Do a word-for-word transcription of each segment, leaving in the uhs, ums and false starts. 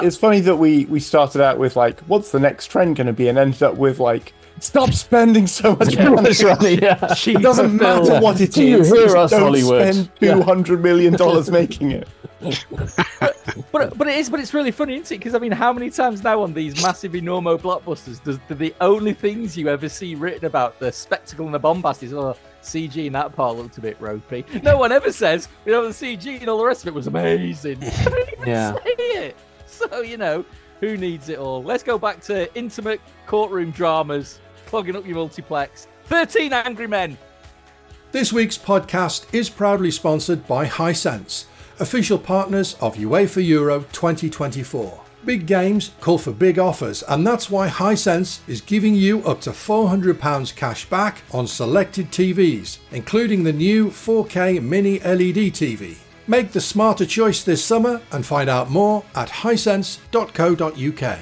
It's funny that we we started out with like, what's the next trend going to be, and ended up with like, stop spending so much money. Yeah. It doesn't matter what it Do you is. hear Just us, don't Hollywood? spend two hundred million dollars making it. But but it is, but it's really funny, isn't it? Because I mean, how many times now on these massive, enormo blockbusters does do the only things you ever see written about the spectacle and the bombast is, oh, C G in that part looked a bit ropey. No one ever says, you know, the C G and all the rest of it was amazing. Yeah. Say it. So you know, who needs it all? Let's go back to intimate courtroom dramas, clogging up your multiplex. thirteen Angry Men. This week's podcast is proudly sponsored by Hisense, official partners of UEFA Euro twenty twenty-four. Big games call for big offers, and that's why Hisense is giving you up to four hundred pounds cash back on selected T Vs, including the new four K Mini L E D T V. Make the smarter choice this summer and find out more at hisense dot co dot uk.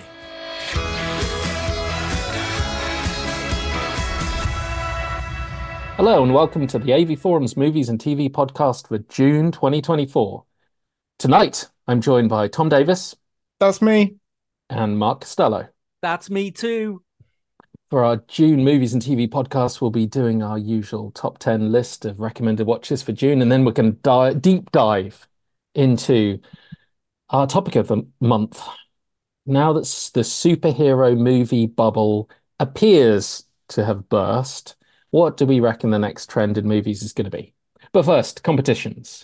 Hello and welcome to the A V Forums Movies and T V podcast for June twenty twenty-four. Tonight, I'm joined by Tom Davis. That's me. And Mark Costello. That's me too. For our June Movies and T V podcast, we'll be doing our usual top ten list of recommended watches for June, and then we're going to di- deep dive into our topic of the month. Now that the superhero movie bubble appears to have burst, what do we reckon the next trend in movies is going to be? But first, competitions.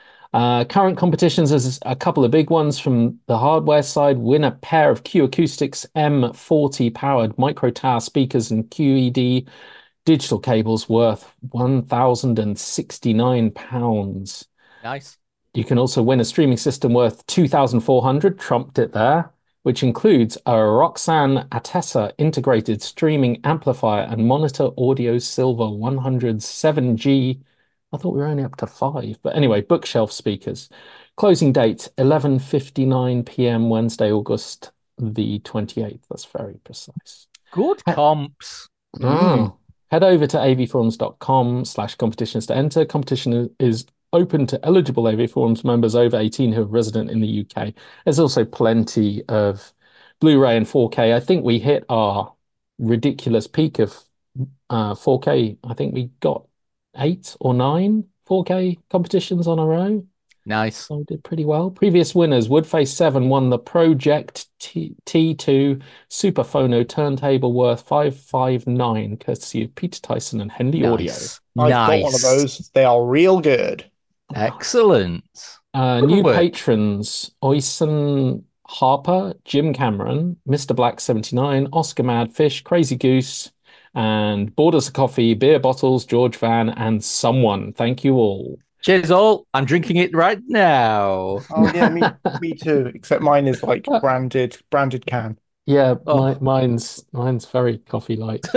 Uh, current competitions, there's a couple of big ones from the hardware side. Win a pair of Q Acoustics M forty powered micro tower speakers and Q E D digital cables worth one thousand sixty-nine pounds. Nice. You can also win a streaming system worth two thousand four hundred, trumped it there, which includes a Roxanne Atessa integrated streaming amplifier and Monitor Audio Silver one hundred seven G. I thought we were only up to five, but anyway, bookshelf speakers. Closing date, eleven fifty-nine p.m. Wednesday, August the twenty-eighth. That's very precise. Good comps. Mm. Head over to avforums.com slash competitions to enter. Competition is open to eligible A V Forums members over eighteen who are resident in the U K. There's also plenty of Blu-ray and four K. I think we hit our ridiculous peak of uh, four K. I think we got eight or nine four K competitions on our own. Nice. So we did pretty well. Previous winners, Woodface seven won the Project T- T2 Superphono turntable worth five five nine, courtesy of Peter Tyson and Henley Nice. Audio. I've nice. got one of those. They are real good. Excellent. Uh, Good new work. patrons, Oyson Harper, Jim Cameron, Mister Black seventy-nine, Oscar Madfish, Crazy Goose, and Borders of Coffee, Beer Bottles, George Van, and someone. Thank you all. Cheers all. I'm drinking it right now. Oh yeah, me, me too. Except mine is like branded, branded can. Yeah, Oh. my, mine's mine's very coffee light.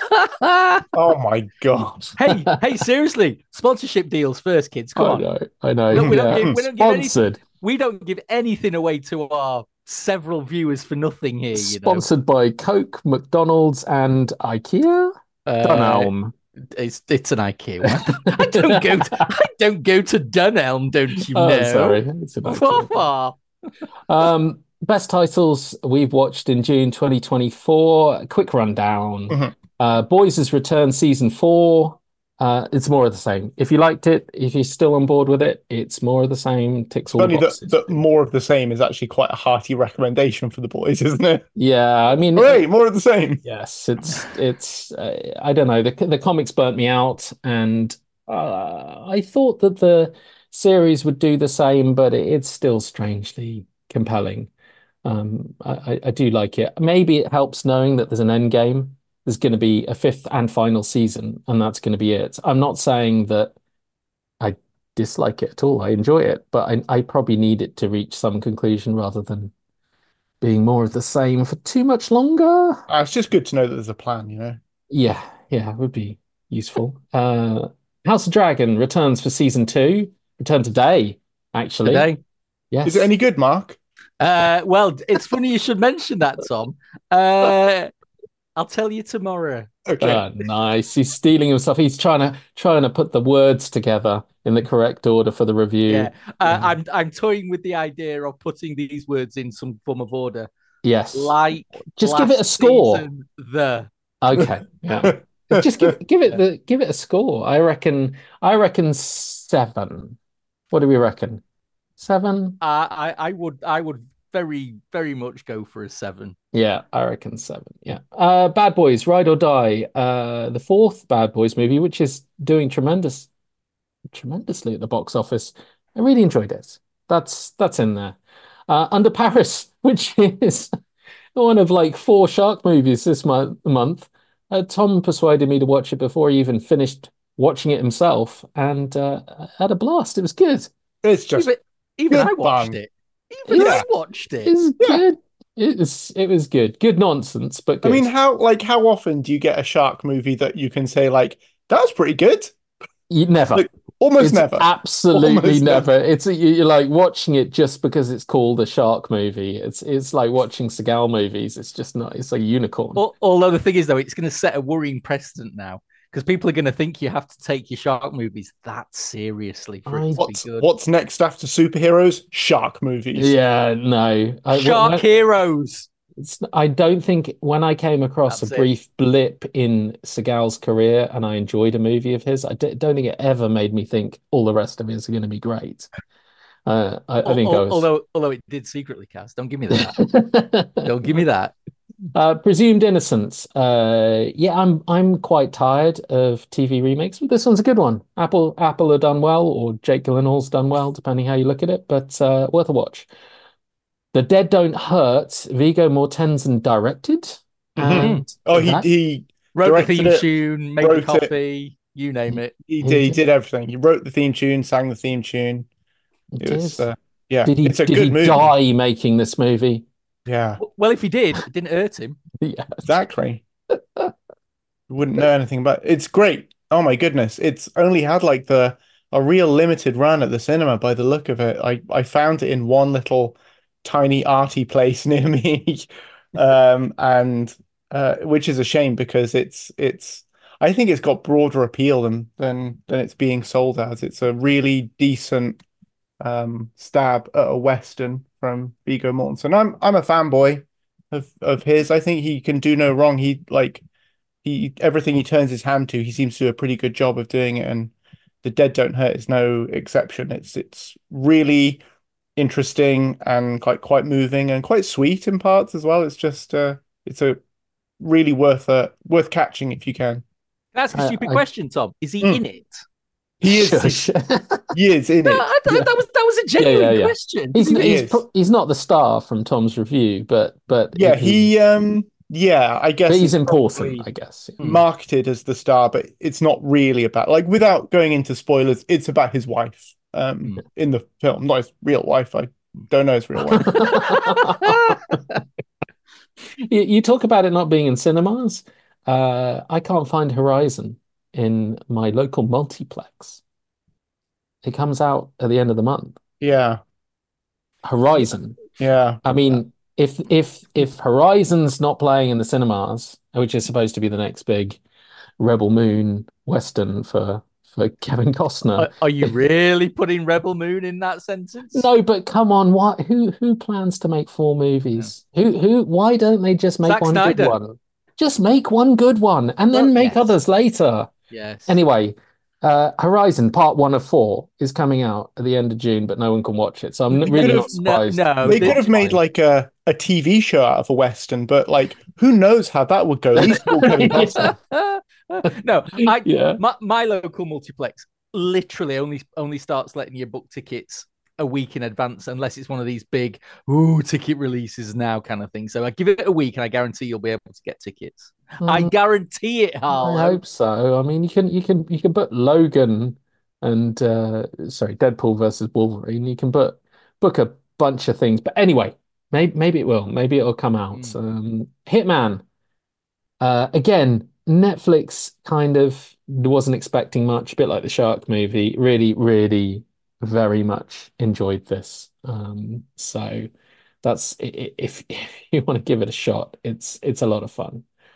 Oh my god. hey, hey, seriously. Sponsorship deals first, kids. Come I on. know, I know. No, we don't yeah. give- we don't give any- Sponsored, We don't give anything away to our several viewers for nothing here, you know. sponsored by Coke, McDonald's, and IKEA. Uh, Dunelm. It's it's an IKEA one. I don't go to I don't go to Dunelm, don't you Oh, know? sorry, it's an IKEA. Far. Um, best titles we've watched in June twenty twenty-four. A quick rundown. Mhm. Uh, Boys has returned season four. Uh, it's more of the same. If you liked it, if you're still on board with it, it's more of the same. Ticks all the Funny that, boxes. that more of the same is actually quite a hearty recommendation for the boys, isn't it? Yeah, I mean, Great, more of the same. yes, it's it's. Uh, I don't know. The the comics burnt me out, and uh, I thought that the series would do the same, but it, it's still strangely compelling. Um, I, I I do like it. Maybe it helps knowing that there's an end game. There's going to be a fifth and final season, and that's going to be it. I'm not saying that I dislike it at all. I enjoy it, but I, I probably need it to reach some conclusion rather than being more of the same for too much longer. Uh, it's just good to know that there's a plan, you know. Yeah, yeah, it would be useful. Uh, House of Dragon returns for season two. Return today, actually. Today. Yes. Is it any good, Mark? Uh, well, it's funny you should mention that, Tom. Uh, I'll tell you tomorrow. Okay. Ah, nice. He's stealing himself. He's trying to trying to put the words together in the correct order for the review. Yeah, uh, Yeah. I'm I'm toying with the idea of putting these words in some form of order, Yes. like Just give it a last score. season, the Okay. Yeah. Just give give it the give it a score. I reckon I reckon seven. What do we reckon? Seven? I I I would I would very very much go for a seven. Yeah, I reckon seven. Yeah. Uh, Bad Boys, Ride or Die. Uh, the fourth Bad Boys movie, which is doing tremendous, tremendously at the box office. I really enjoyed it. That's that's in there. Uh, Under Paris, which is one of like four shark movies this month. month. Uh, Tom persuaded me to watch it before he even finished watching it himself, and uh, I had a blast. It was good. It's just Even even good I watched fun. it. Even Yeah. I watched it. It was Yeah. good. It was it was good. Good nonsense, but I good. mean, how like how often do you get a shark movie that you can say like that was pretty good? You never. Like, almost It's never. absolutely Almost never. never. It's you- you're like watching it just because it's called a shark movie. It's it's like watching Seagal movies. It's just not. It's like a unicorn. Al- Although the thing is, though, it's going to set a worrying precedent now because people are going to think you have to take your shark movies that seriously for it I- to be What's good. what's next after superheroes? Shark movies. Yeah, no. I, Shark when- heroes. it's, I don't think when I came across That's a it. brief blip in Seagal's career and I enjoyed a movie of his, I d don't think it ever made me think all the rest of it is going to be great. Uh, I, I think I Al- was. Although although it did secretly cast. Don't give me that. Don't give me that. Uh, Presumed Innocence. Uh, yeah, I'm I'm quite tired of T V remakes. This one's a good one. Apple Apple have done well, or Jake Gyllenhaal's done well, depending how you look at it. But uh, worth a watch. The Dead Don't Hurt. Viggo Mortensen directed, Mhm. and Oh, he that- he Wrote the Directed theme it, tune, made the wrote it. coffee, you name it. he He did, he did. did everything. He wrote the theme tune, sang the theme tune. It was did. uh, yeah, Did he it's a did good he movie. die making this movie? Yeah, Well, if he did, it didn't hurt him. Yeah. exactly. Wouldn't know anything about it's great. Oh my goodness. It's only had like the a real limited run at the cinema by the look of it. I I found it in one little tiny arty place near me. Um and uh which is a shame because it's it's I think it's got broader appeal than than than it's being sold as. It's a really decent um stab at a Western from Viggo Mortensen. I'm I'm a fanboy of of his. I think he can do no wrong. He like he everything he turns his hand to, he seems to do a pretty good job of doing it, and The Dead Don't Hurt is no exception. It's it's really interesting and quite quite moving and quite sweet in parts as well. It's just uh it's a really worth uh worth catching if you can. That's a I- stupid I- question, Tom. Is he Mm. in it? He is Shush. he is in No, it. I thought that was that was a genuine yeah, yeah. question. He's Is he- He he's is. pro- he's not the star from Tom's review, but but Yeah, he, he um yeah, I guess but he's it's important, probably I guess. marketed as the star, but it's not really about like without going into spoilers, it's about his wife um Mm. in the film, not his real wife. I don't know his real wife. You, you talk about it not being in cinemas. Uh, I can't find Horizon in my local multiplex. It comes out at the end of the month. Yeah, Horizon. yeah. I mean, if if if Horizon's not playing in the cinemas, which is supposed to be the next big Rebel Moon Western for for Kevin Costner. Are, are you really putting Rebel Moon in that sentence? No, but come on, what who who plans to make four movies? Who who why don't they just make Zack one Snyder. good one? Just make one good one and then Well, make yes. others later. Yes. Anyway, uh Horizon Part One of Four is coming out at the end of June, but no one can watch it. So I'm They really could've- not surprised. No, no, They they- could have made like a, a T V show out of a Western, but like who knows how that would go? At least all Kevin Costner. no, I Yeah. my, my local multiplex literally only only starts letting you book tickets a week in advance unless it's one of these big ooh ticket releases now kind of thing. So I give it a week and I guarantee you'll be able to get tickets. I Mm, guarantee it, I Harlow. hope so. I mean, you can you can you can put Logan and uh sorry, Deadpool versus Wolverine. You can put book a bunch of things. But anyway, maybe maybe it will. Maybe it'll come out. Mm. Um, Hitman. Uh, again, Netflix kind of wasn't expecting much, a bit like the Shark movie. Really, really, very much enjoyed this. Um, so that's i- i- if if you want to give it a shot, it's it's a lot of fun.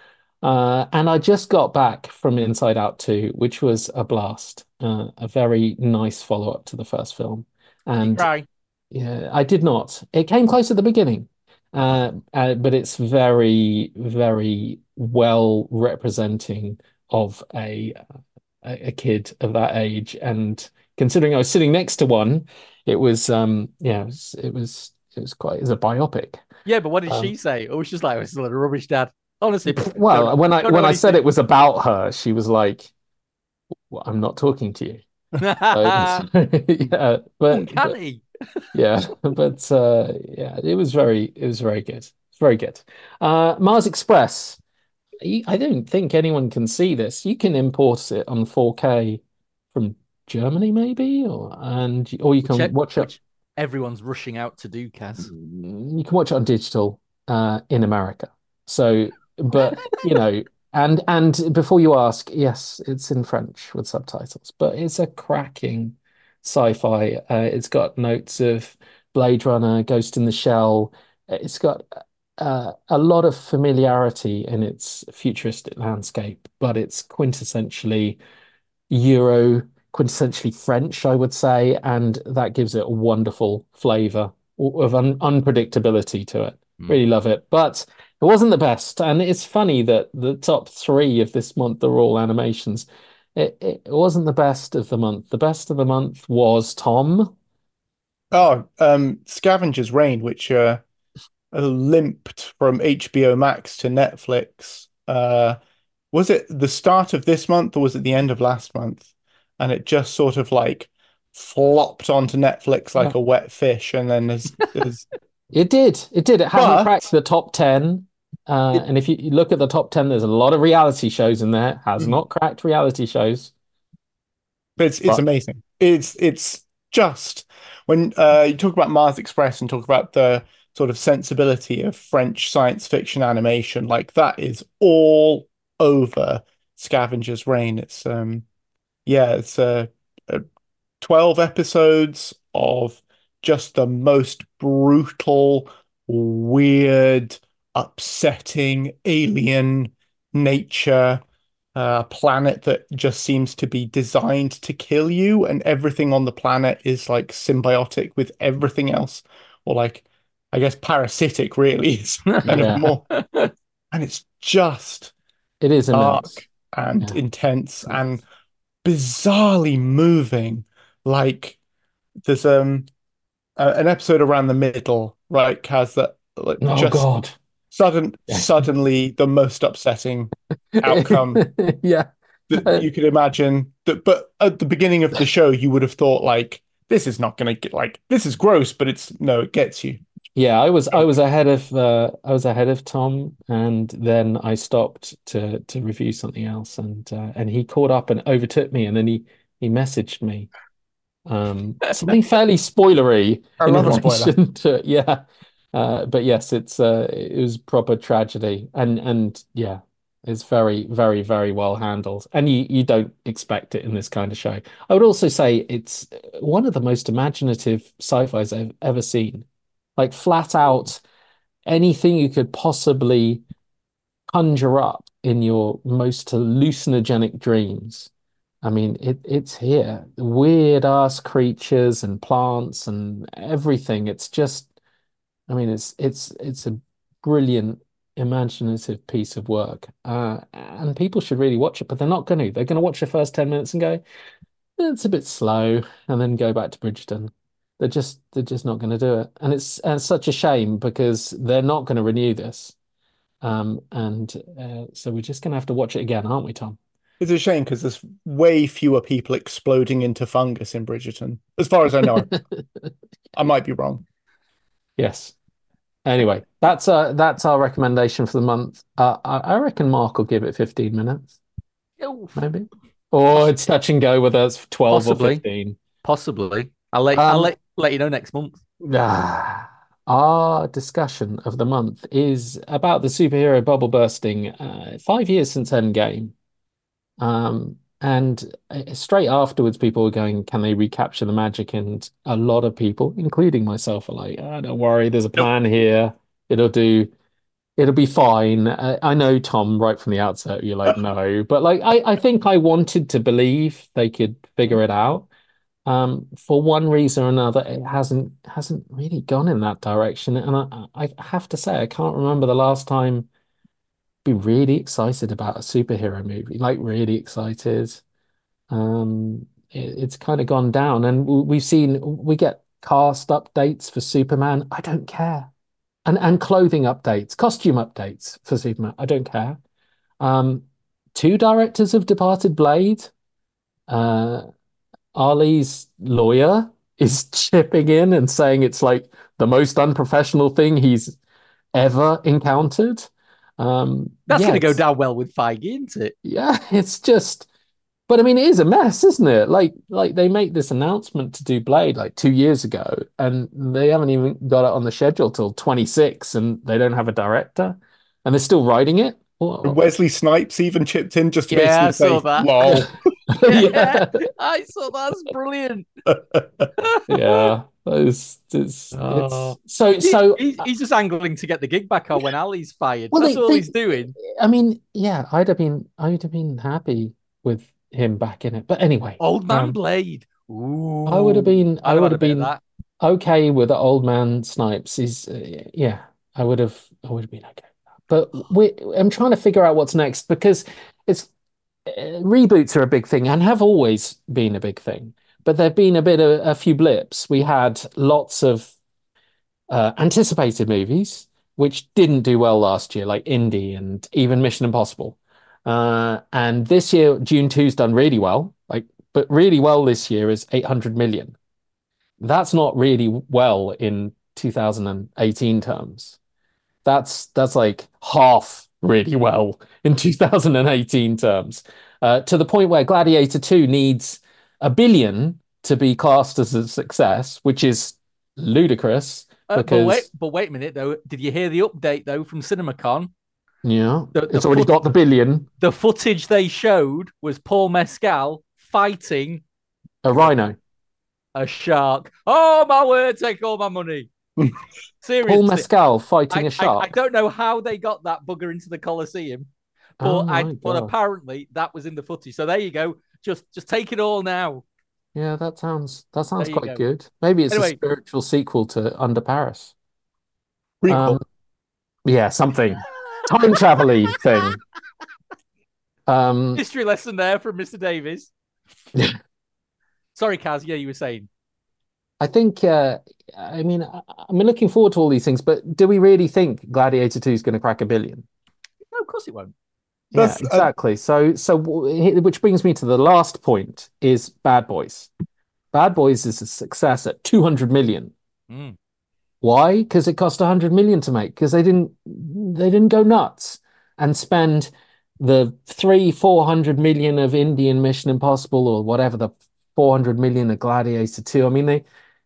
Uh, and I just got back from Inside Out two, which was a blast, uh, a very nice follow-up to the first film. You And cry. yeah, I did not. It came close at the beginning, uh, uh, but it's very, very well representing of a, a a kid of that age. And considering I was sitting next to one, it was um yeah, it was it was it was quite it was a biopic. Yeah, but what did Um, she say? Oh, it's just like, it's a lot of rubbish, Dad. Honestly, pff, don't well, know. when I Don't know when I said anything. it was about her, she was like, well, "I'm not talking to you." So, so, yeah, but but Uncanny. yeah, but uh, yeah, it was very it was very good. It's very good. Uh, Mars Express. You- I don't think anyone can see this. You can import it on four K from Germany, maybe, or and or you Which, can watch it. which everyone's rushing out to do, Kaz. You can watch it on digital uh, in America. So, but you know, and and before you ask, yes, it's in French with subtitles, but it's a cracking sci-fi. Uh, it's got notes of Blade Runner, Ghost in the Shell. It's got uh, a lot of familiarity in its futuristic landscape, but it's quintessentially Euro, quintessentially French, I would say, and that gives it a wonderful flavor of un unpredictability to it. Mm. Really love it. But it wasn't the best. And it's funny that the top three of this month are all animations. It, it wasn't the best of the month. The best of the month was Tom. Oh, um, Scavenger's Reign, which uh, limped from H B O Max to Netflix. Uh, was it the start of this month or was it the end of last month? And it just sort of like flopped onto Netflix Yeah. like a wet fish, and then there's there's It did. It did. It hasn't cracked but the top ten. Uh, it, and if you you look at the top ten, there's a lot of reality shows in there. Has not cracked reality shows. it's it's But amazing. It's it's just when uh, you talk about Mars Express and talk about the sort of sensibility of French science fiction animation, like that is all over Scavenger's Reign. It's um yeah, it's uh, uh twelve episodes of just the most brutal, weird, upsetting alien nature, uh, planet that just seems to be designed to kill you, and everything on the planet is like symbiotic with everything else, or like, I guess, parasitic, really. Is kind of yeah, more, and it's just it is immense. dark and Yeah. intense and bizarrely moving. Like there's um a- an episode around the middle, right, Kaz, that like Oh just God. sudden Yeah. suddenly the most upsetting outcome Yeah. that Uh, you could imagine. That, but at the beginning of the show, you would have thought like this is not gonna get like this is gross, but it's no, it gets you. yeah, I was I was ahead of uh, I was ahead of Tom, and then I stopped to to review something else, and uh, and he caught up and overtook me, and then he he messaged me um something fairly spoilery I in love a spoiler. relation to yeah. Uh, but yes, it's uh, it was proper tragedy, and and yeah, it's very very very well handled, and you you don't expect it in this kind of show. I would also say it's one of the most imaginative sci-fis I've ever seen. Like flat out anything you could possibly conjure up in your most hallucinogenic dreams. I mean, it it's here. Weird ass creatures and plants and everything. It's just, I mean, it's it's it's a brilliant, imaginative piece of work. Uh, and people should really watch it, but they're not going to. They're going to watch the first ten minutes and go, it's a bit slow, and then go back to Bridgerton. They're just they're just not going to do it, and it's and it's such a shame because they're not going to renew this. Um, and uh, so we're just going to have to watch it again, aren't we, Tom? It's a shame because there's way fewer people exploding into fungus in Bridgerton, as far as I know. I might be wrong. Yes. Anyway, that's uh that's our recommendation for the month. Uh, I, I reckon Mark will give it fifteen minutes, Oh, maybe, or it's touch and go with us, twelve or possibly, fifteen. possibly. I'll let I'll Um, let let you know next month. Ah, our discussion of the month is about the superhero bubble bursting, uh, five years since Endgame. Um, and uh, straight afterwards, people were going, can they recapture the magic? And a lot of people, including myself, are like, oh, don't worry, there's a Nope. plan here. It'll do it'll be fine. Uh, I know, Tom, right from the outset, you're like, no, but like, I, I think I wanted to believe they could figure it out. Um, for one reason or another, it hasn't hasn't really gone in that direction. And I, I have to say, I can't remember the last time be really excited about a superhero movie, like really excited. Um, it, it's kind of gone down, and w- we've seen we get cast updates for Superman. I don't care, and and clothing updates, costume updates for Superman. I don't care. Um, Two directors have departed Blade. Uh, Ali's lawyer is chipping in and saying it's like the most unprofessional thing he's ever encountered. Um, That's yeah, going to go it's- down well with Feige, isn't it? yeah, it's just, but I mean, it is a mess, isn't it? Like, like they make this announcement to do Blade like two years ago, and they haven't even got it on the schedule till twenty-six, and they don't have a director, and they're still writing it. What- Wesley Snipes even chipped in just to Yeah, I basically saw say, that. lol. Yeah, I saw that's brilliant. Yeah, it's, it's, Oh. it's so so. He- he's, he's just angling to get the gig back on when Ali's fired. Well, That's they- all they- he's doing. I mean, yeah, I'd have been, I'd have been happy with him back in it. But anyway, Old Man um, Blade. Ooh, I would have been, I I'd would had a have bit of been that. okay with the old man Snipes. He's, uh, yeah, I would have, I would have been okay. But we, I'm trying to figure out what's next because it's uh, reboots are a big thing and have always been a big thing. But there've been a bit of a few blips. We had lots of uh, anticipated movies which didn't do well last year, like Indy and even Mission Impossible. Uh, and this year, Dune two's done really well, like, but really well this year is eight hundred million. That's not really well in two thousand eighteen terms. That's that's like half really well in two thousand eighteen terms. Uh, to the point where Gladiator two needs a billion to be classed as a success, which is ludicrous. Uh, but Because wait, but wait a minute though. Did you hear the update though from CinemaCon? yeah, The- the it's already foot- got the billion. The footage they showed was Paul Mescal fighting A rhino. a shark. Oh my word! Take all my money. Seriously, Paul Mescal fighting I, a shark. I, I don't know how they got that bugger into the Colosseum, but Oh I, my but God. apparently that was in the footage. So there you go. Just just take it all now. Yeah, that sounds that sounds There you quite go. good. Maybe it's a Anyway. spiritual sequel to Under Paris. Prequel. Um, yeah, something time travel-y thing. Um, History lesson there from Mister Davies. Sorry, Kaz. Yeah, you were saying. I think, uh, I mean, I, I'm looking forward to all these things, but do we really think Gladiator two is going to crack a billion? No, of course it won't. Yeah, That's, uh, exactly. So, so w- which brings me to the last point is Bad Boys. Bad Boys is a success at two hundred million. Mm. Why? Because it cost one hundred million to make. Because they didn't, they didn't go nuts and spend the three, four hundred million of Indian Mission Impossible or whatever the four hundred million of Gladiator two. I mean, they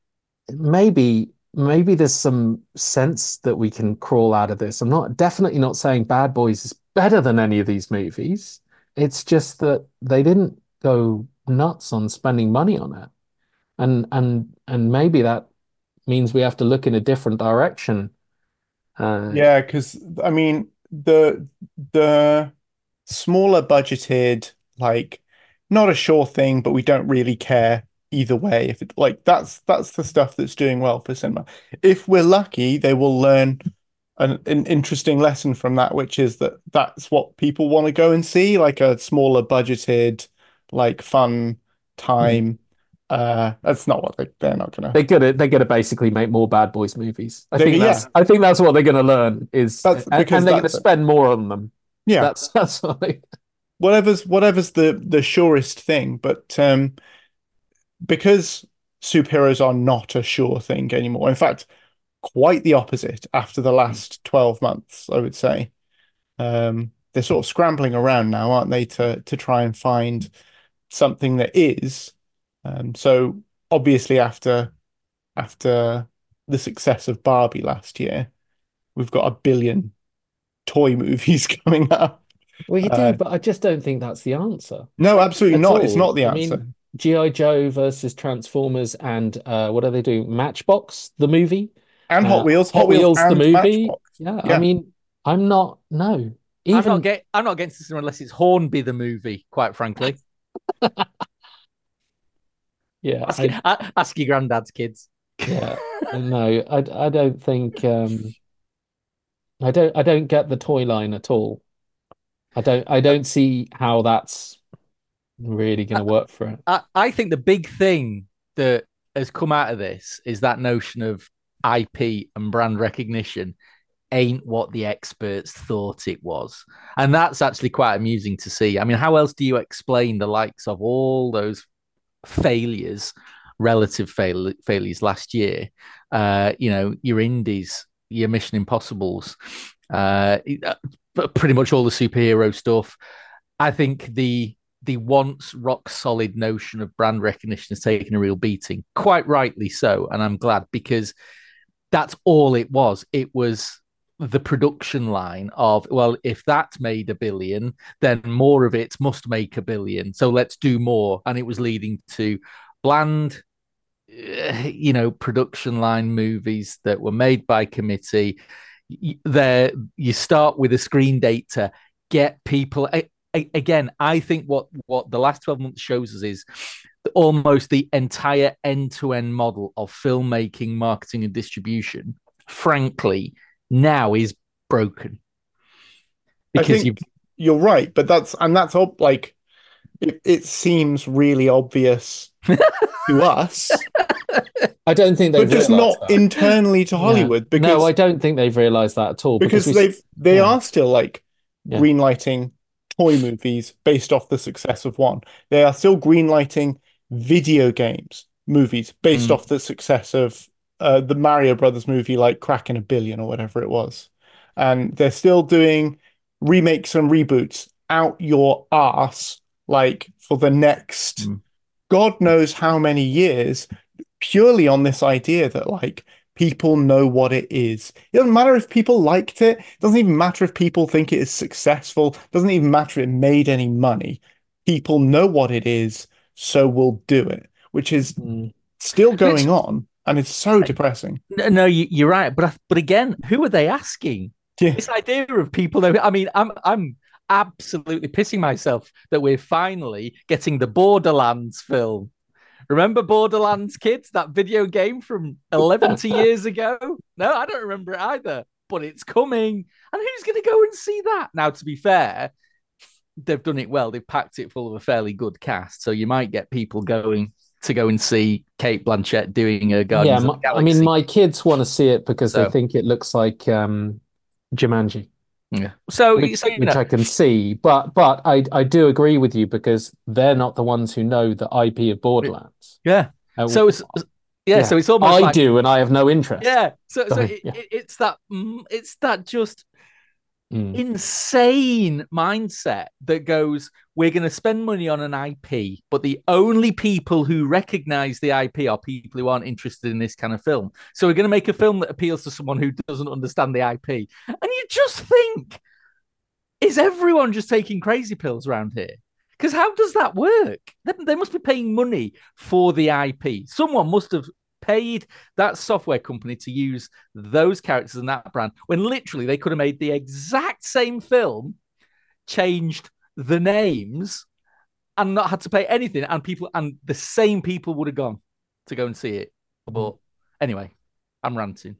maybe maybe there's some sense that we can crawl out of this. I'm not definitely not saying Bad Boys is better than any of these movies. It's just that they didn't go nuts on spending money on it. And and and maybe that means we have to look in a different direction. Uh, Yeah, because I mean the the smaller budgeted, like not a sure thing, but we don't really care either way. If it like that's that's the stuff that's doing well for cinema. If we're lucky, they will learn an, an interesting lesson from that, which is that that's what people want to go and see, like a smaller budgeted, like fun time. Uh, that's not what they, they're not gonna. They're gonna they're gonna basically make more Bad Boys movies. I They- think yeah. that's I think that's what they're gonna learn is That's and, because and they're gonna that's it. spend more on them. Yeah, That's that's what they whatever's whatever's the the surest thing, but um because superheroes are not a sure thing anymore. In fact, quite the opposite after the last twelve months, I would say. Um they're sort of scrambling around now, aren't they, to to try and find something that is. Um so obviously after after the success of Barbie last year, we've got a billion toy movies coming up. we do, Uh, but I just don't think that's the answer No, absolutely at not. It's all. not the I answer. mean, G I. Joe versus Transformers and uh, what do they do? Matchbox, the movie, And uh, Hot Wheels, Hot Hot Wheels Wheels, the and movie. Matchbox. Yeah, Yeah. I mean, I'm not. No, I'm not even get I'm not against this unless it's Hornby the movie. Quite frankly, yeah, ask, I ask your granddad's kids. yeah, no, I I don't think um I don't I don't get the toy line at all. I don't I don't see how that's really going to work for it. I, I think the big thing that has come out of this is that notion of I P and brand recognition ain't what the experts thought it was. And that's actually quite amusing to see. I mean, how else do you explain the likes of all those failures, relative fail- failures last year? Uh, you know, your indies, your Mission Impossibles, uh, pretty much all the superhero stuff. I think the the once rock solid notion of brand recognition has taken a real beating, quite rightly so. And I'm glad because that's all it was. It was the production line of, well, if that made a billion, then more of it must make a billion. So let's do more. And it was leading to bland, you know, production line movies that were made by committee. There, you start with a screen date to get people. Again, I think what what the last twelve months shows us is almost the entire end-to-end model of filmmaking, marketing, and distribution, frankly, now is broken. Because I think you you're right, but that's and that's like it, it seems really obvious to us. I don't think they've but just not that. internally to Hollywood. Yeah. Because no, I don't think they've realized that at all. Because, because they've they yeah. are still like yeah. greenlighting toy movies based off the success of one. They are still greenlighting video games movies based mm. off the success of uh, the Mario Brothers movie, like Cracking a Billion or whatever it was. And they're still doing remakes and reboots out your ass, like for the next mm. God knows how many years, purely on this idea that like people know what it is. It doesn't matter if people liked it. It doesn't even matter if people think it is successful. It doesn't even matter if it made any money. People know what it is, so we'll do it, which is mm. still going which, on, and it's so depressing. No, you're right, but but again, who are they asking? Yeah. This idea of people. That, I mean, I'm I'm absolutely pissing myself that we're finally getting the Borderlands film. Remember Borderlands, kids? That video game from eleven years ago? No, I don't remember it either, but it's coming. And who's going to go and see that? Now, to be fair, they've done it well. They've packed it full of a fairly good cast. So you might get people going to go and see Cate Blanchett doing a Guardians yeah, of the Galaxy. I mean, my kids want to see it because so. they think it looks like um, Jumanji. Yeah. So, which, so, which I can see, but but I I do agree with you because they're not the ones who know the I P of Borderlands. Yeah. Uh, so it's yeah, yeah. So it's almost I like, do, and I have no interest. Yeah. So so, so it, yeah. It, it's that it's that just mm. insane mindset that goes, we're going to spend money on an I P, but the only people who recognize the I P are people who aren't interested in this kind of film. So we're going to make a film that appeals to someone who doesn't understand the I P. And you just think, is everyone just taking crazy pills around here? Because how does that work? They, they must be paying money for the I P. Someone must have paid that software company to use those characters and that brand when literally they could have made the exact same film, changed the names, and not had to pay anything, and people and the same people would have gone to go and see it. But anyway, I'm ranting.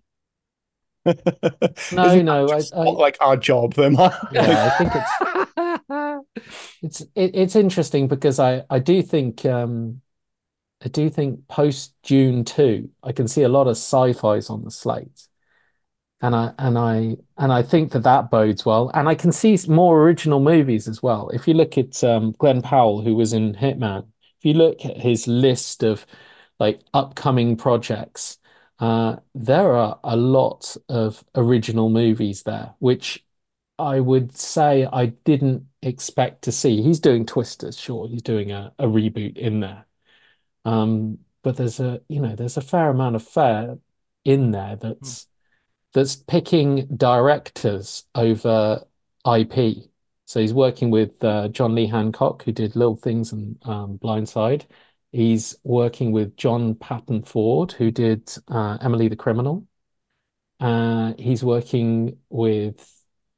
no, no, I, I, like our job, them. Yeah, I think it's it's it, it's interesting because I I do think um I do think post June two, I can see a lot of sci-fis on the slate. And I and I and I think that that bodes well. And I can see more original movies as well. If you look at um, Glenn Powell, who was in Hitman, if you look at his list of like upcoming projects, uh, there are a lot of original movies there, which I would say I didn't expect to see. He's doing Twisters, sure, he's doing a, a reboot in there. Um, but there's a you know there's a fair amount of fare in there that's. Mm. that's picking directors over I P. So he's working with uh, John Lee Hancock, who did Little Things and um, Blindside. He's working with John Patton Ford, who did uh, Emily the Criminal. Uh, he's working with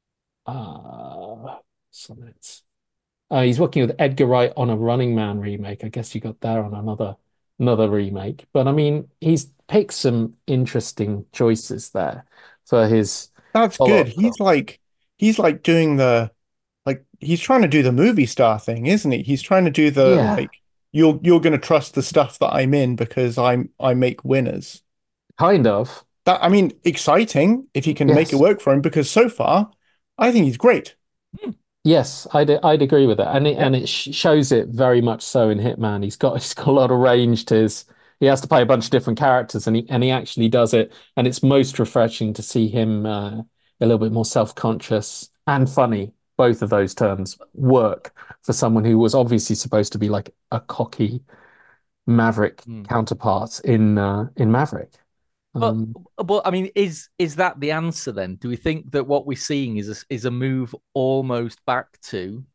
Uh, Summit. Uh, he's working with Edgar Wright on a Running Man remake. I guess you got there on another another remake. But I mean, he's picked some interesting choices there for his That's good. follow-up film. He's like he's like doing the like he's trying to do the movie star thing, isn't he? He's trying to do the Yeah, like you're you're gonna trust the stuff that I'm in because I'm I make winners. kind of. That I mean, exciting if he can make it Yes. work for him because so far I think he's great. Hmm. Yes, I'd I'd agree with that, and it Yeah. and it sh shows it very much so in Hitman. He's got he's got a lot of range to his. He has to play a bunch of different characters, and he and he actually does it. And it's most refreshing to see him uh, a little bit more self-conscious and funny. Both of those terms work for someone who was obviously supposed to be like a cocky Maverick Hmm. counterpart in uh, in Maverick. But Um, but I mean, is is that the answer then? Do we think that what we're seeing is a, is a move almost back to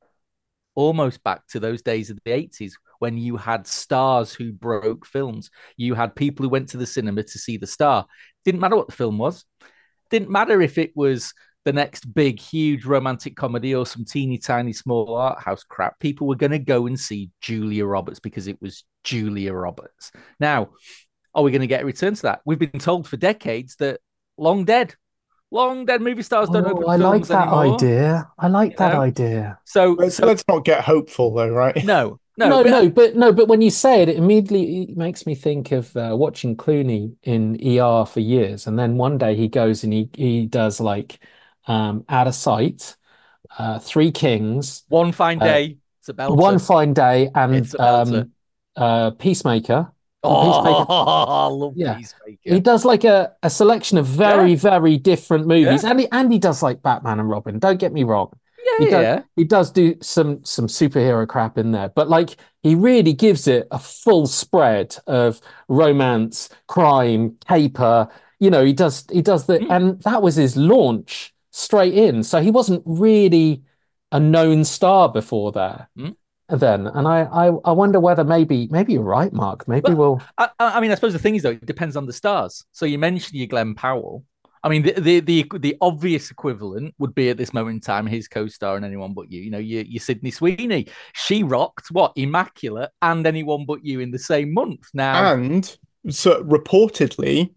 almost back to those days of the eighties when you had stars who broke films. You had people who went to the cinema to see the star. Didn't matter what the film was. Didn't matter if it was the next big, huge romantic comedy or some teeny tiny small art house crap. People were going to go and see Julia Roberts because it was Julia Roberts. Now, are we going to get a return to that? We've been told for decades that long dead, long dead movie stars don't oh, open I like films that anymore. idea. I like You that know, idea. so Let's so let's not get hopeful though, right? no, no, No, but no, but no, but when you say it, it immediately it makes me think of uh, watching Clooney in E R for years, and then one day he goes and he he does like um, Out of Sight, uh, Three Kings, one fine uh, day, it's a One belter. Fine Day, It's and a belter. um, uh, Peacemaker. And Oh, Peacemaker, I love yeah, he Peacemaker. does like a, a selection of Yeah, very, very different yeah, movies, and he and he does like Batman and Robin. Don't get me wrong. He yeah, does yeah. he does do some some superhero crap in there, but like he really gives it a full spread of romance, crime, caper. You know, he does he does the Mm, and that was his launch straight in. So he wasn't really a known star before there mm. then. And I I, I wonder whether maybe maybe you're right, Mark. Maybe But we'll I, I mean, I suppose the thing is though, it depends on the stars. So you mentioned your Glenn Powell. I mean, the, the the the obvious equivalent would be at this moment in time his co-star and Anyone But You. You know, your your Sydney Sweeney. She rocked what Immaculate and Anyone But You in the same month. Now, And so reportedly,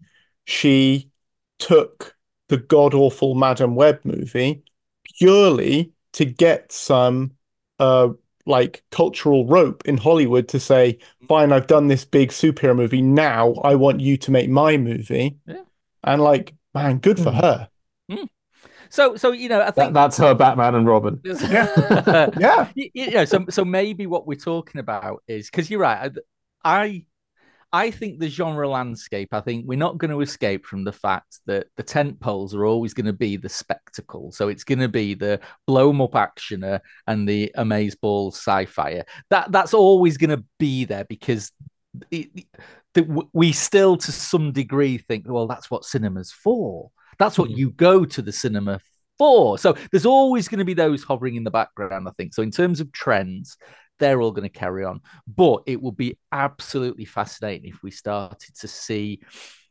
she took the god-awful Madam Web movie purely to get some uh like cultural rope in Hollywood to say, fine, I've done this big superhero movie. Now I want you to make my movie. yeah. And like, man, good for Hmm. her. Mm. So so you know, I that think that's her Batman and Robin. Yeah. Yeah. you, you know, so so maybe what we're talking about is because you're right. I I think the genre landscape, I think we're not going to escape from the fact that the tent poles are always going to be the spectacle. So it's going to be the blow 'em up actioner and the amazeballs sci-fi. That that's always going to be there because it, the, we still, to some degree, think, well, that's what cinema's for. That's what Hmm. you go to the cinema for. So there's always going to be those hovering in the background, I think. So in terms of trends, they're all going to carry on. But it will be absolutely fascinating if we started to see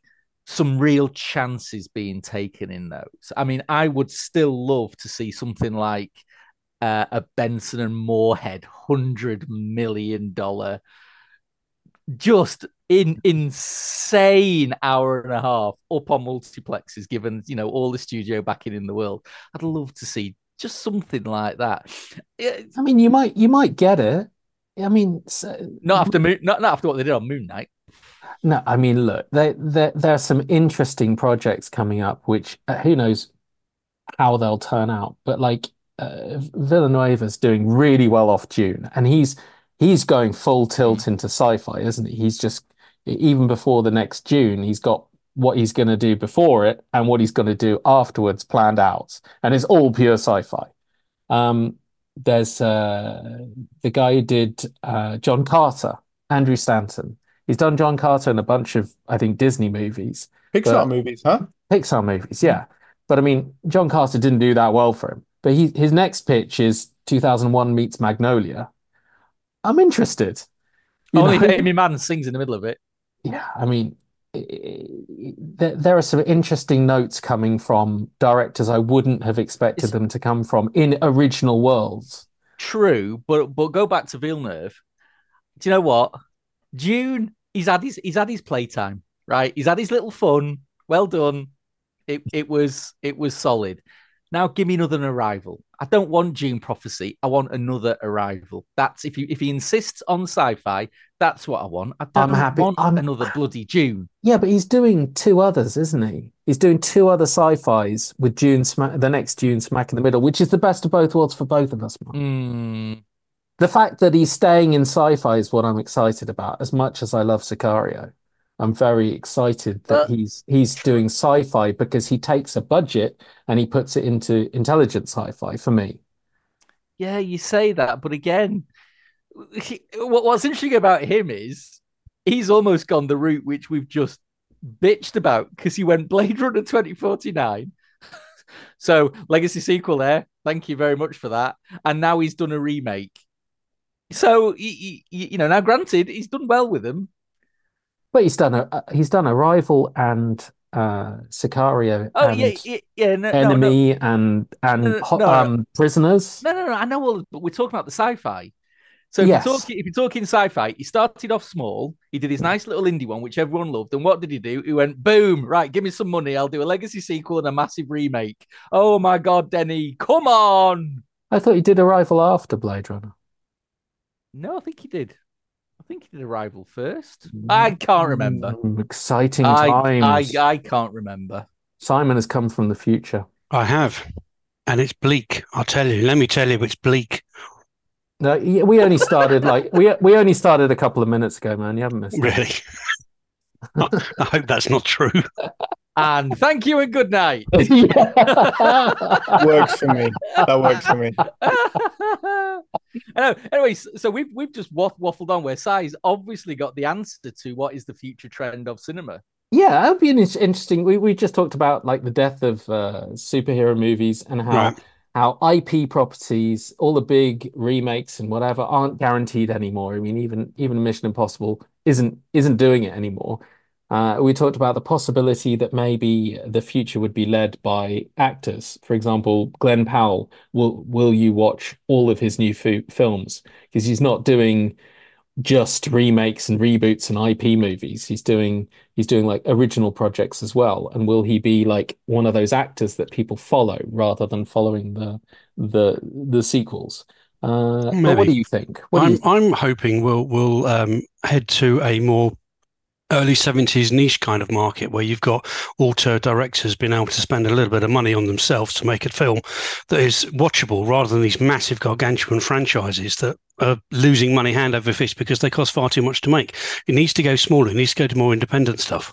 some real chances being taken in those. I mean, I would still love to see something like uh, a Benson and Moorhead hundred million dollar, just in insane hour and a half up on multiplexes, given you know all the studio backing in the world. I'd love to see just something like that. I mean, you might you might get it. I mean, so, Not after Moon, not, not after what they did on Moon Knight. no, I mean, look, there there there are some interesting projects coming up, which uh, who knows how they'll turn out. But like uh, Villanueva's doing really well off Dune, and he's he's going full tilt into sci-fi, isn't he? He's just even before the next Dune, he's got what he's going to do before it and what he's going to do afterwards planned out, and it's all pure sci-fi. Um, there's uh, the guy who did uh, John Carter, Andrew Stanton. He's done John Carter in a bunch of, I think, Disney movies, Pixar but movies, huh? Pixar movies, yeah. But I mean, John Carter didn't do that well for him. But he his next pitch is two thousand one meets Magnolia. I'm interested. You Only if know, Amy Mann sings in the middle of it. yeah. I mean, there, there are some interesting notes coming from directors I wouldn't have expected It's them to come from in original worlds. true, but but go back to Villeneuve. Do you know what? June, he's had his he's had his playtime, right? He's had his little fun. Well done. It it was it was solid. Now give me another Arrival. I don't want Dune Prophecy. I want another Arrival. That's if you if he insists on sci-fi, that's what I want. I don't I'm happy. want I'm another bloody Dune. Yeah, but he's doing two others, isn't he? He's doing two other sci-fis with Dune smack, the next Dune smack in the middle, which is the best of both worlds for both of us, Mark. Mm. The fact that he's staying in sci-fi is what I'm excited about. As much as I love Sicario, I'm very excited that Uh, he's he's doing sci-fi because he takes a budget and he puts it into intelligent sci-fi for me. yeah, you say that, but again, he, what, what's interesting about him is he's almost gone the route which we've just bitched about because he went Blade Runner twenty forty-nine. So legacy sequel there. Thank you very much for that. And now he's done a remake. So he, he, you know, now granted, he's done well with them. But he's done a he's done Arrival and uh Sicario Oh and yeah, yeah, yeah no, no, no, Enemy and and no, Ho- no, um Prisoners. no, no, no. I know all, but we're talking about the sci-fi. So if Yes. you're talking, if you're talking sci-fi, he started off small. He did his nice little indie one, which everyone loved. And what did he do? He went, boom, right, give me some money. I'll do a legacy sequel and a massive remake. Oh my God, Denny, come on. I thought he did Arrival after Blade Runner. No, I think he did. I think he did Arrival first. I can't remember. Mm, exciting I, times. I, I can't remember. Simon has come from the future. I have. And it's bleak. I'll tell you. Let me tell you, it's bleak. No, y- we only started like we we only started a couple of minutes ago, man. You haven't missed it. Really. I, I hope that's not true. And thank you and good night. Yeah. Works for me. That works for me. I know. Anyway, so we've we've just waffled on where Si's obviously got the answer to what is the future trend of cinema. Yeah, that would be an in- interesting. We we just talked about like the death of uh, superhero movies and how Right. how I P properties, all the big remakes and whatever, aren't guaranteed anymore. I mean, even even Mission Impossible isn't isn't doing it anymore. Uh, we talked about the possibility that maybe the future would be led by actors. For example, Glenn Powell. Will will you watch all of his new f films? Because he's not doing just remakes and reboots and I P movies. He's doing he's doing like original projects as well. And will he be like one of those actors that people follow rather than following the the the sequels? Uh, but what do Maybe. you think? What do I'm you think? I'm hoping we'll we'll um, head to a more early seventies niche kind of market where you've got auteur directors being able to spend a little bit of money on themselves to make a film that is watchable rather than these massive gargantuan franchises that are losing money hand over fist because they cost far too much to make. It needs to go smaller. It needs to go to more independent stuff.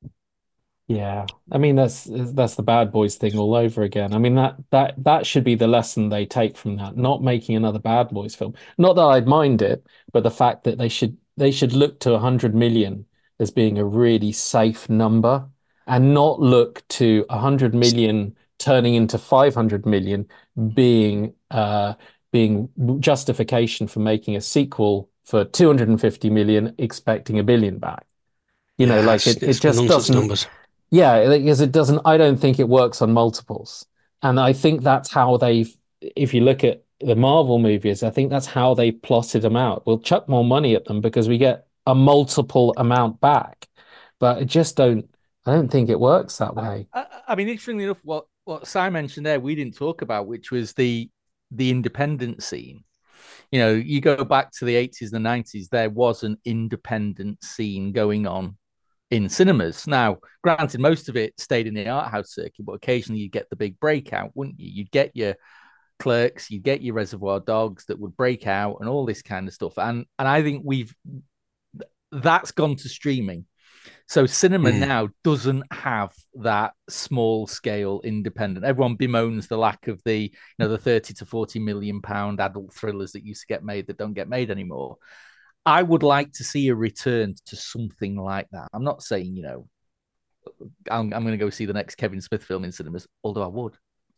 Yeah, I mean that's that's the Bad Boys thing all over again. I mean that that that should be the lesson they take from that, not making another Bad Boys film. Not that I'd mind it, but the fact that they should they should look to a hundred million as being a really safe number and not look to a hundred million turning into five hundred million being uh being justification for making a sequel for two hundred fifty million expecting a billion back. You know, Yeah, like it's, it, it it's just nonsense doesn't. numbers. Yeah, because it doesn't, I don't think it works on multiples. And I think that's how they've, if you look at the Marvel movies, I think that's how they plotted them out. We'll chuck more money at them because we get a multiple amount back. But I just don't, I don't think it works that way. I, I mean, interestingly enough, what what Si mentioned there, we didn't talk about, which was the the independent scene. You know, you go back to the eighties and the nineties, there was an independent scene going on in cinemas. Now, granted, most of it stayed in the art house circuit, but occasionally you get the big breakout, wouldn't you? You'd get your Clerks, you'd get your Reservoir Dogs that would break out and all this kind of stuff. And and I think we've that's gone to streaming. So cinema Mm. now doesn't have that small scale independent. Everyone bemoans the lack of the, you know, the thirty to forty million pound adult thrillers that used to get made that don't get made anymore. I would like to see a return to something like that. I'm not saying, you know, I'm, I'm going to go see the next Kevin Smith film in cinemas, although I would.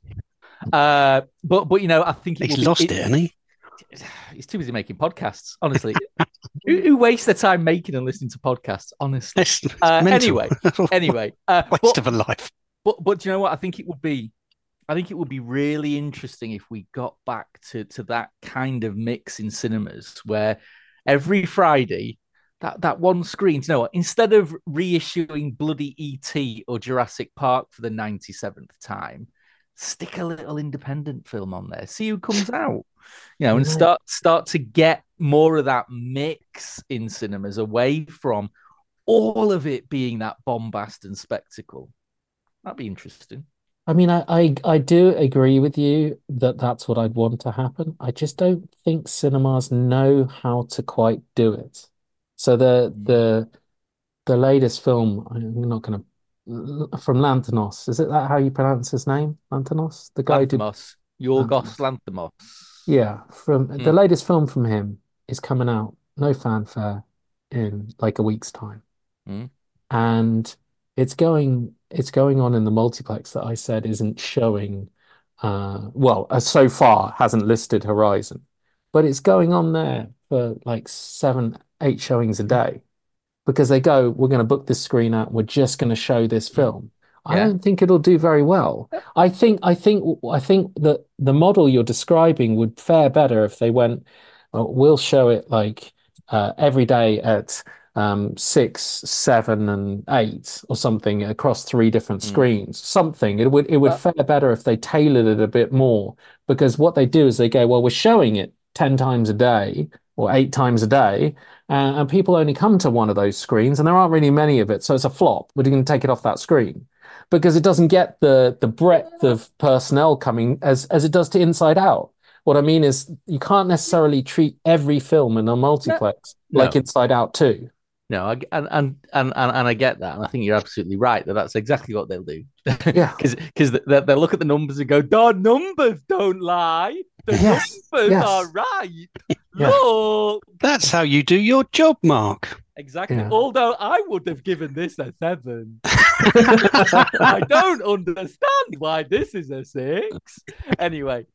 Uh, but, but you know, I think it He's will be- lost it- it, hasn't he? He's too busy making podcasts, honestly. Who, who wastes their time making and listening to podcasts? Honestly. It's, it's Uh, mental. anyway, anyway, uh, Waste but, of a life. but but do you know what? I think it would be, I think it would be really interesting if we got back to to that kind of mix in cinemas where every Friday. That, that one screen, you know what? Instead of reissuing bloody E T or Jurassic Park for the ninety-seventh time, stick a little independent film on there. See who comes out, you know, and start start to get more of that mix in cinemas away from all of it being that bombast and spectacle. That'd be interesting. I mean, I, I I do agree with you that that's what I'd want to happen. I just don't think cinemas know how to quite do it. So the the the latest film, I'm not going to, from Lanthimos. Is it that how you pronounce his name? Lanthimos, the guy who did Lanthimos, Yorgos Lanthimos. Yeah, from Mm. the latest film from him is coming out, no fanfare, in like a week's time, Mm. and it's going it's going on in the multiplex that I said isn't showing. Uh, well, uh, so far hasn't listed Horizon, but it's going on there for like seven, eight showings a day because they go, we're going to book this screen out. We're just going to show this film. I Yeah. don't think it'll do very well. I think, I think, I think that the model you're describing would fare better if they went, well, we'll show it like uh, every day at um, six, seven, and eight or something across three different Mm. screens. Something it would it would Well- fare better if they tailored it a bit more because what they do is they go, well, we're showing it ten times a day or eight times a day, uh, and people only come to one of those screens, and there aren't really many of it, so it's a flop. We're going to take it off that screen because it doesn't get the the breadth of personnel coming as as it does to Inside Out. What I mean is you can't necessarily treat every film in a multiplex No. like Inside Out two. No, I, and, and and and and I get that, and I think you're absolutely right that that's exactly what they'll do. Yeah. because because they, they'll look at the numbers and go, "The numbers don't lie. The Yes, numbers yes. are right. Yeah. Look." That's how you do your job, Mark. Exactly. Yeah. Although I would have given this a seven. I don't understand why this is a six. Anyway,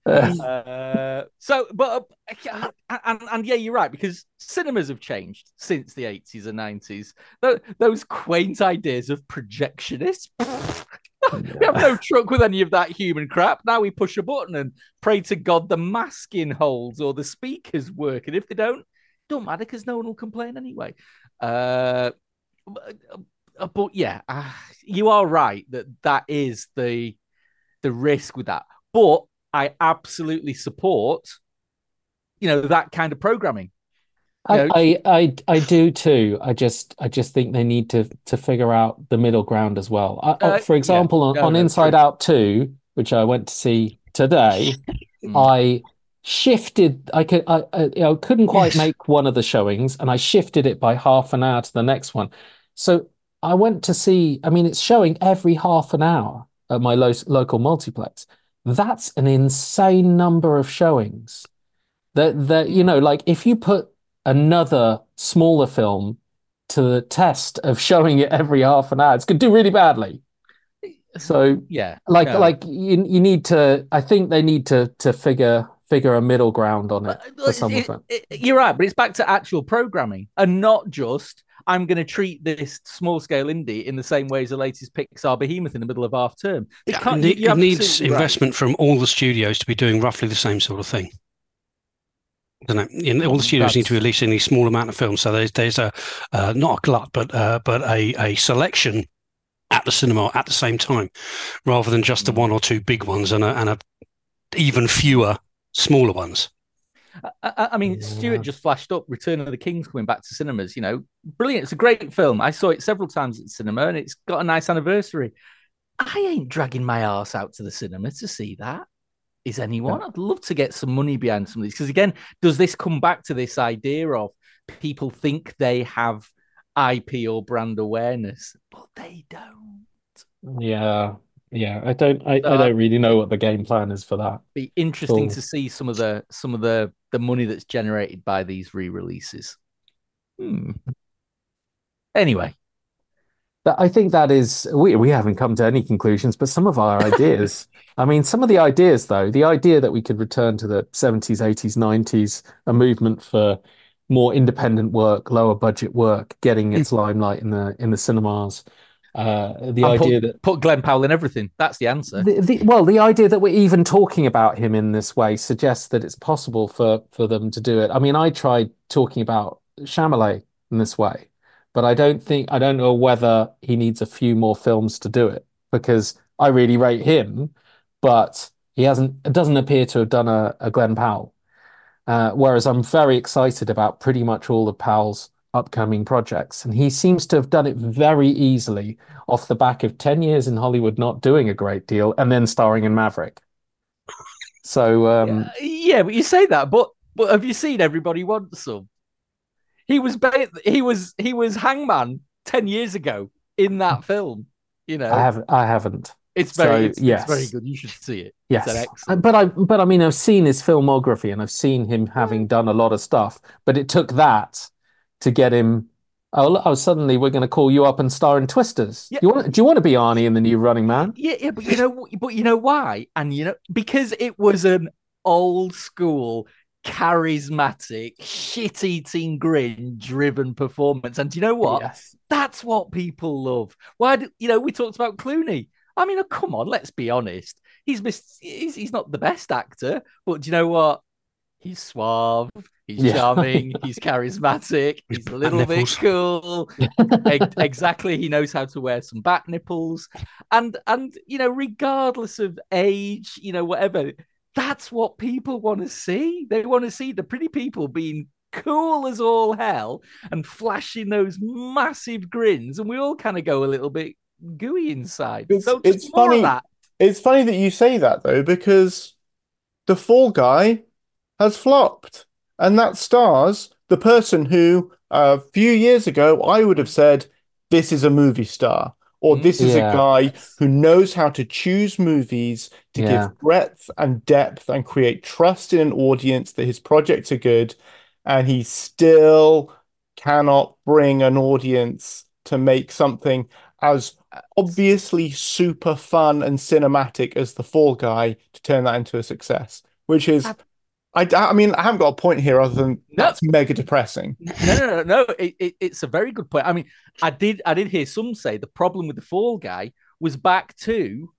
uh, so but uh, and, and yeah, you're right because cinemas have changed since the eighties and nineties. Those, those quaint ideas of projectionists. We have no truck with any of that human crap. Now we push a button and pray to God the masking holds or the speakers work, and if they don't, don't matter because no one will complain anyway. Uh, but, uh, but yeah, uh, you are right that that is the the risk with that. But I absolutely support, you know, that kind of programming. You know, I, I I I do too. I just I just think they need to to figure out the middle ground as well. I, Uh, for example, yeah. on, No, on no, Inside true. Out two, which I went to see today, Mm. I shifted. I could I, I, you know, couldn't quite Yes. make one of the showings, and I shifted it by half an hour to the next one. So I went to see. I mean, it's showing every half an hour at my lo local multiplex. That's an insane number of showings. That that you know, like if you put another smaller film to the test of showing it every half an hour, it's going to do really badly. So, yeah, like, no. like you, you need to. I think they need to to figure figure a middle ground on it But for some it- of it. it- you're right, but it's back to actual programming and not just I'm going to treat this small scale indie in the same way as the latest Pixar behemoth in the middle of half term. It, Yeah, can't, it, you're it needs absolutely right. investment from all the studios to be doing roughly the same sort of thing. Don't know. You know, all the studios need to That's- release any small amount of films, so there's there's a uh, not a glut, but uh, but a a selection at the cinema at the same time, rather than just the Mm. one or two big ones and a, and a even fewer smaller ones. I, I- I mean, Yeah. Stuart just flashed up Return of the King's coming back to cinemas. You know, brilliant. It's a great film. I saw it several times at the cinema and it's got a nice anniversary. I ain't dragging my arse out to the cinema to see that. Is anyone? I'd love to get some money behind some of these. Because again, does this come back to this idea of people think they have I P or brand awareness, but they don't? Yeah, yeah. I don't. I, So I I- don't really know what the game plan is for that. Be interesting Cool. to see some of the some of the the money that's generated by these re-releases. Hmm. Anyway, That I think that is we we haven't come to any conclusions, but some of our ideas. I mean, some of the ideas though, the idea that we could return to the seventies, eighties, nineties, a movement for more independent work, lower budget work, getting its limelight in the in the cinemas. Uh, the And idea put, that put Glenn Powell in everything. That's the answer. the, the, well, the idea that we're even talking about him in this way suggests that it's possible for for them to do it. I mean, I tried talking about Shyamalan in this way, but I don't think I don't know whether he needs a few more films to do it because I really rate him, but he hasn't. It doesn't appear to have done a, a Glenn Powell. Uh, whereas I'm very excited about pretty much all of Powell's upcoming projects. And he seems to have done it very easily off the back of ten years in Hollywood not doing a great deal and then starring in Maverick. So, um, yeah, yeah, but you say that, but but have you seen Everybody Wants Some? He was ba- he was he was Hangman ten years ago in that film. You know, I have I haven't. It's very, So, it's, yes. it's very good. You should see it. Yes, It's an excellent. but I, but I mean, I've seen his filmography and I've seen him having done a lot of stuff. But it took that to get him. Oh, oh suddenly we're going to call you up and star in Twisters. Yeah. Do you want? Do you want to be Arnie in the new Running Man? Yeah, yeah, but you know, but you know why? And you know, because it was an old school, charismatic, shit-eating grin-driven performance. And do you know what? Yes. That's what people love. Why do you know? We talked about Clooney. I mean, oh, come on, let's be honest. He's missed, he's he's not the best actor, but do you know what? He's suave, he's Yeah. charming, he's charismatic, he's a little bit nipples. cool. E- exactly, he knows how to wear some bat nipples, and and you know, regardless of age, you know, whatever, that's what people want to see. They want to see the pretty people being cool as all hell and flashing those massive grins, and we all kind of go a little bit gooey inside. It's, so just it's more funny. of that. It's funny that you say that though, because The Fall Guy has flopped, and that stars the person who a few years ago I would have said this is a movie star, or this is Yeah. a guy who knows how to choose movies to Yeah. give breadth and depth and create trust in an audience that his projects are good, and he still cannot bring an audience to make something as obviously super fun and cinematic as The Fall Guy to turn that into a success, which is, I, I mean, I haven't got a point here other than No. that's mega depressing. No, no, no, no. It, it, it's a very good point. I mean, I did, I did hear some say the problem with the Fall Guy was back to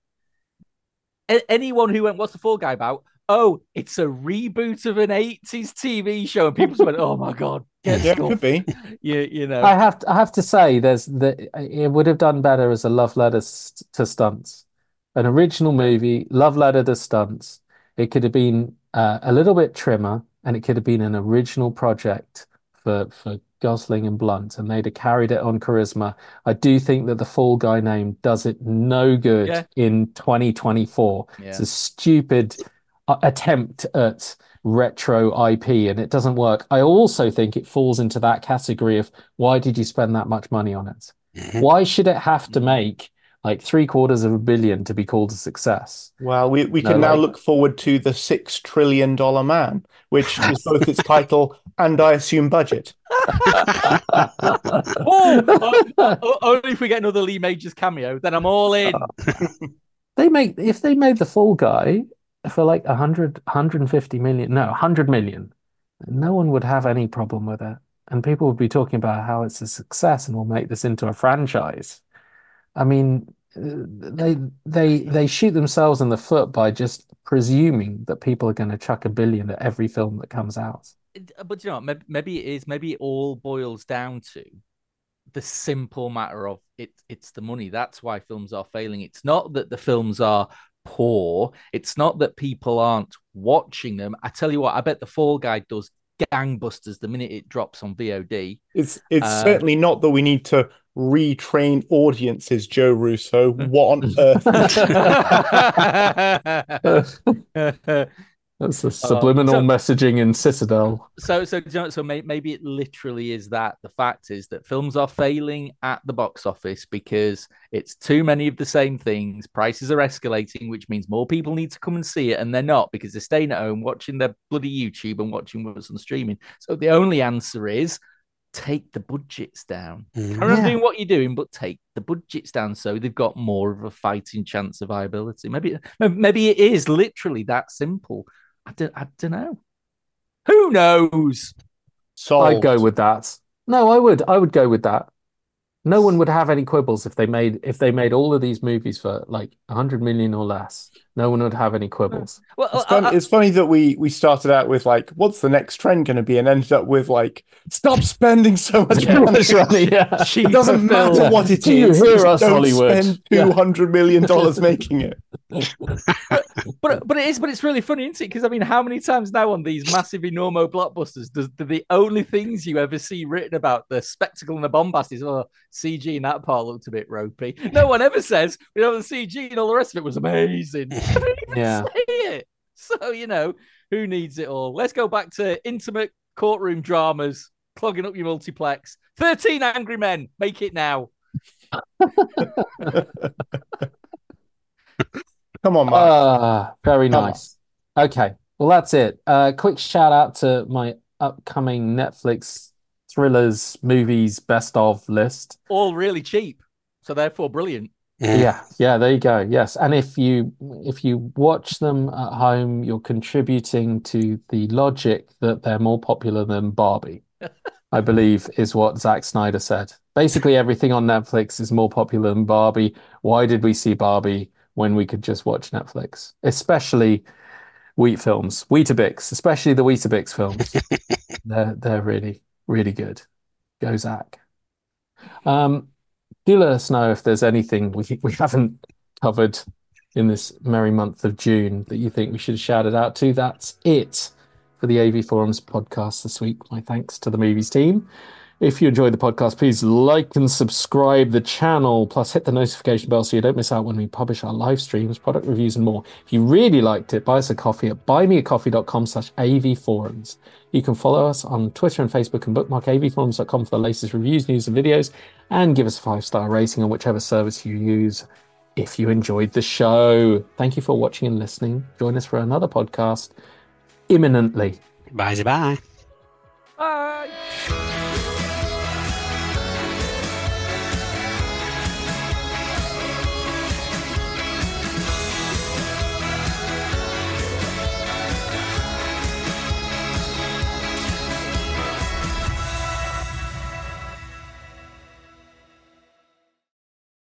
a- anyone who went, "What's the Fall Guy about?" Oh, it's a reboot of an eighties T V show, and people just went, "Oh my god, get Yeah, it stuff." could be. You, you know, I have to, I have to say, there's the it would have done better as a love letter s- to stunts, an original movie, love letter to stunts. It could have been uh, a little bit trimmer, and it could have been an original project for for Gosling and Blunt, and they'd have carried it on charisma. I do think that the Fall Guy name does it no good Yeah. in twenty twenty-four. Yeah. It's a stupid uh, attempt at retro I P, and it doesn't work. I also think it falls into that category of why did you spend that much money on it? Mhm. Why should it have to make like three quarters of a billion to be called a success? Well, we, we No, can now like- look forward to the six trillion dollar man, which is both its title and I assume budget. oh, oh, oh, only if we get another Lee Majors cameo, then I'm all in. They make if they made the Fall Guy for like a hundred, hundred and fifty million, no, a hundred million, no one would have any problem with it, and people would be talking about how it's a success and we'll make this into a franchise. I mean, uh, they they they shoot themselves in the foot by just presuming that people are going to chuck a billion at every film that comes out. But you know, what, maybe, maybe it is. Maybe it all boils down to the simple matter of it. It's the money. That's why films are failing. It's not that the films are poor. It's not that people aren't watching them. I tell you what, I bet the Fall Guy does gangbusters the minute it drops on V O D. It's it's Uh, certainly not that we need to retrain audiences, Joe Russo. What on earth? That's the subliminal so- messaging in Citadel. So, so, you know, so may, maybe it literally is that. The fact is that films are failing at the box office because it's too many of the same things. Prices are escalating, which means more people need to come and see it, and they're not because they're staying at home watching their bloody YouTube and watching what's on streaming. So the only answer is take the budgets down. Mhm. Carry on Yeah. doing what you're doing, but take the budgets down so they've got more of a fighting chance of viability. Maybe, maybe it is literally that simple. I don't, I don't know. Who knows? Sold. I'd go with that. No, I would. I would go with that. No one would have any quibbles if they made if they made all of these movies for like a hundred million or less. No one would have any quibbles. Well, It's, I- fun, I- it's funny that we we started out with like, what's the next trend going to be, and ended up with like, stop spending so much money. That's right, yeah. It doesn't matter film. what it Do you is. hear just us, don't Hollywood? spend Yeah. two hundred million dollars making it. but but it is but it's really funny, isn't it? Because I mean, how many times now on these massive enormo blockbusters does do the only things you ever see written about the spectacle and the bombast is, oh, C G in that part looked a bit ropey. No one ever says, you know, the C G and all the rest of it was amazing. They don't even Yeah. say it. So, you know, who needs it all? Let's go back to intimate courtroom dramas, clogging up your multiplex. thirteen Angry Men, make it now. Come on, Mark. Ah, very Come nice. Okay, well that's it. Uh, quick shout out to my upcoming Netflix thrillers, movies, best of list. All really cheap, so therefore brilliant. Yeah, yeah, there you go. Yes, and if you if you watch them at home, you're contributing to the logic that they're more popular than Barbie, I believe is what Zack Snyder said. Basically, everything on Netflix is more popular than Barbie. Why did we see Barbie when we could just watch Netflix? Especially Wheat films, Weetabix, especially the Weetabix films. They're they're really, really good. Go Zack. Um, do let us know if there's anything we we haven't covered in this merry month of June that you think we should shout it out to. That's it for the A V Forums podcast this week. My thanks to the movies team. If you enjoyed the podcast, please like and subscribe the channel, plus hit the notification bell so you don't miss out when we publish our live streams, product reviews, and more. If you really liked it, buy us a coffee at buymeacoffee.com slash avforums. You can follow us on Twitter and Facebook and bookmark a v forums dot com for the latest reviews, news, and videos, and give us a five-star rating on whichever service you use if you enjoyed the show. Thank you for watching and listening. Join us for another podcast imminently. Bye bye.